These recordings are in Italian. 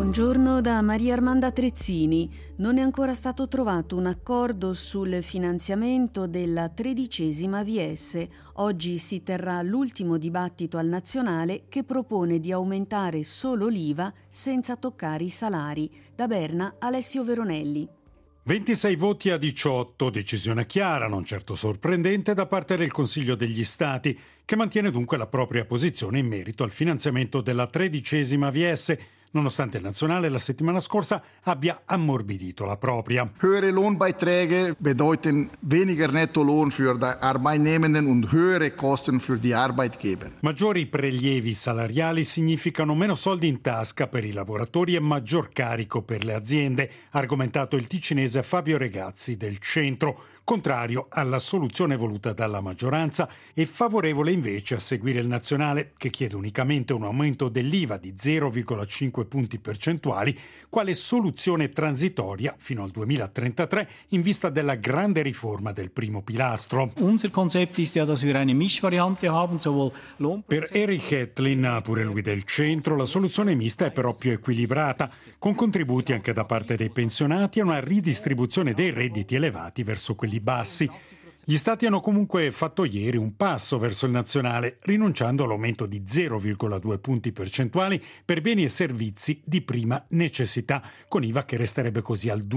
Buongiorno da Maria Armanda Trezzini. Non è ancora stato trovato un accordo sul finanziamento della 13ª VS. Oggi si terrà l'ultimo dibattito al Nazionale che propone di aumentare solo l'IVA senza toccare i salari. Da Berna, Alessio Veronelli. 26 voti a 18, decisione chiara, non certo sorprendente, da parte del Consiglio degli Stati, che mantiene dunque la propria posizione in merito al finanziamento della 13ª VS, nonostante il Nazionale la settimana scorsa abbia ammorbidito la propria. Höhere Lohnbeiträge bedeuten weniger Nettolohn für die Arbeitnehmenden und höhere Kosten für die Arbeitgeber. Maggiori prelievi salariali significano meno soldi in tasca per i lavoratori e maggior carico per le aziende, ha argomentato il ticinese Fabio Regazzi del Centro, contrario alla soluzione voluta dalla maggioranza e favorevole invece a seguire il Nazionale, che chiede unicamente un aumento dell'IVA di 0,5 punti percentuali quale soluzione transitoria fino al 2033 in vista della grande riforma del primo pilastro. Unser Konzept ist ja, dass wir eine Mischvariante haben, sowohl Per Erich Hetlin, pure lui del Centro, la soluzione mista è però più equilibrata, con contributi anche da parte dei pensionati e una ridistribuzione dei redditi elevati verso quelli bassi. Gli Stati hanno comunque fatto ieri un passo verso il Nazionale, rinunciando all'aumento di 0,2 punti percentuali per beni e servizi di prima necessità, con IVA che resterebbe così al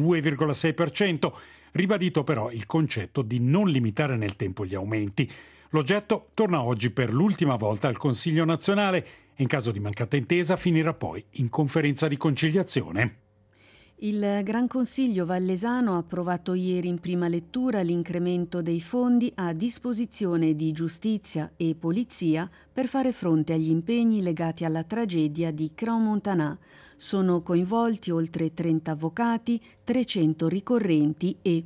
2,6%, ribadito però il concetto di non limitare nel tempo gli aumenti. L'oggetto torna oggi per l'ultima volta al Consiglio nazionale e in caso di mancata intesa finirà poi in conferenza di conciliazione. Il Gran Consiglio Vallesano ha approvato ieri in prima lettura l'incremento dei fondi a disposizione di giustizia e polizia per fare fronte agli impegni legati alla tragedia di Crans-Montana. Sono coinvolti oltre 30 avvocati, 300 ricorrenti e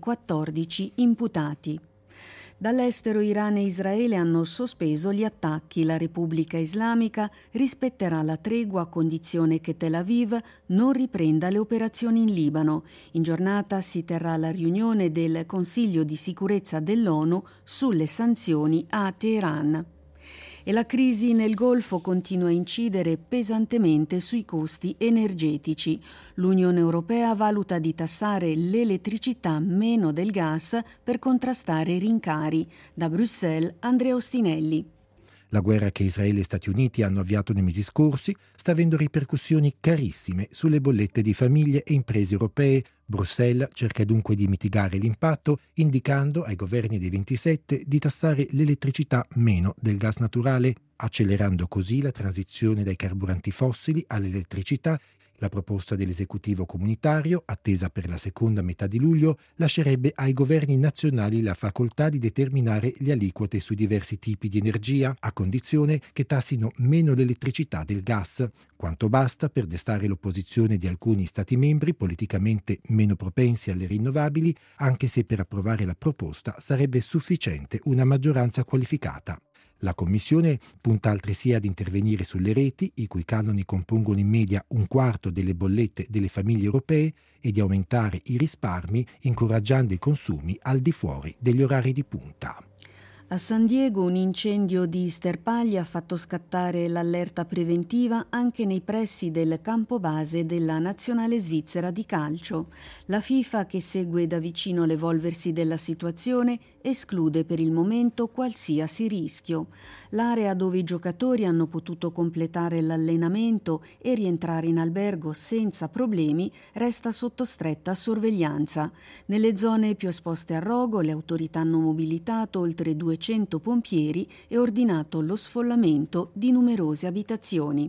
14 imputati. Dall'estero Iran e Israele hanno sospeso gli attacchi. La Repubblica Islamica rispetterà la tregua a condizione che Tel Aviv non riprenda le operazioni in Libano. In giornata si terrà la riunione del Consiglio di sicurezza dell'ONU sulle sanzioni a Teheran. E la crisi nel Golfo continua a incidere pesantemente sui costi energetici. L'Unione Europea valuta di tassare l'elettricità meno del gas per contrastare i rincari. Da Bruxelles, Andrea Ostinelli. La guerra che Israele e Stati Uniti hanno avviato nei mesi scorsi sta avendo ripercussioni carissime sulle bollette di famiglie e imprese europee. Bruxelles cerca dunque di mitigare l'impatto, indicando ai governi dei 27 di tassare l'elettricità meno del gas naturale, accelerando così la transizione dai carburanti fossili all'elettricità. La proposta dell'esecutivo comunitario, attesa per la seconda metà di luglio, lascerebbe ai governi nazionali la facoltà di determinare le aliquote sui diversi tipi di energia, a condizione che tassino meno l'elettricità del gas, quanto basta per destare l'opposizione di alcuni Stati membri politicamente meno propensi alle rinnovabili, anche se per approvare la proposta sarebbe sufficiente una maggioranza qualificata. La Commissione punta altresì ad intervenire sulle reti, i cui canoni compongono in media un quarto delle bollette delle famiglie europee, e di aumentare i risparmi, incoraggiando i consumi al di fuori degli orari di punta. A San Diego un incendio di sterpaglie ha fatto scattare l'allerta preventiva anche nei pressi del campo base della nazionale svizzera di calcio. La FIFA, che segue da vicino l'evolversi della situazione, esclude per il momento qualsiasi rischio. L'area dove i giocatori hanno potuto completare l'allenamento e rientrare in albergo senza problemi resta sotto stretta sorveglianza. Nelle zone più esposte al rogo le autorità hanno mobilitato oltre 200 pompieri e ordinato lo sfollamento di numerose abitazioni.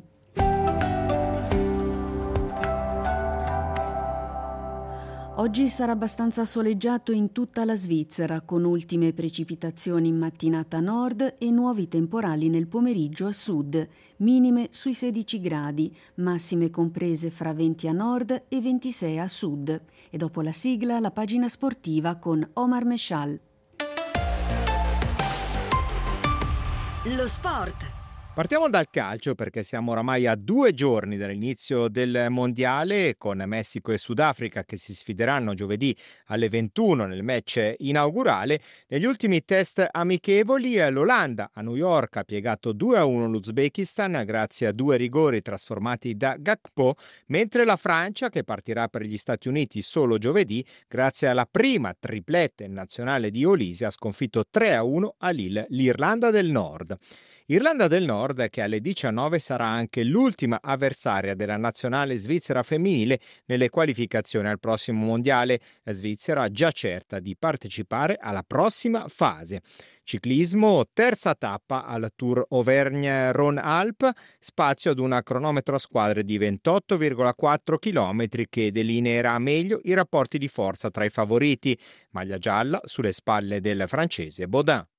Oggi sarà abbastanza soleggiato in tutta la Svizzera, con ultime precipitazioni in mattinata a nord e nuovi temporali nel pomeriggio a sud, minime sui 16 gradi, massime comprese fra 20 a nord e 26 a sud. E dopo la sigla, la pagina sportiva con Omar Meshal. Lo sport Partiamo dal calcio perché siamo oramai a 2 giorni dall'inizio del mondiale, con Messico e Sudafrica che si sfideranno giovedì alle 21 nel match inaugurale. Negli ultimi test amichevoli l'Olanda a New York ha piegato 2-1 l'Uzbekistan grazie a 2 rigori trasformati da Gakpo, mentre la Francia, che partirà per gli Stati Uniti solo giovedì, grazie alla prima triplette nazionale di Olise, ha sconfitto 3-1 a Lille l'Irlanda del Nord. Irlanda del Nord che alle 19 sarà anche l'ultima avversaria della nazionale svizzera femminile nelle qualificazioni al prossimo mondiale. Svizzera già certa di partecipare alla prossima fase. Ciclismo, terza tappa al Tour Auvergne-Rhône-Alpes, spazio ad una cronometro a squadre di 28,4 km che delineerà meglio i rapporti di forza tra i favoriti. Maglia gialla sulle spalle del francese Baudin.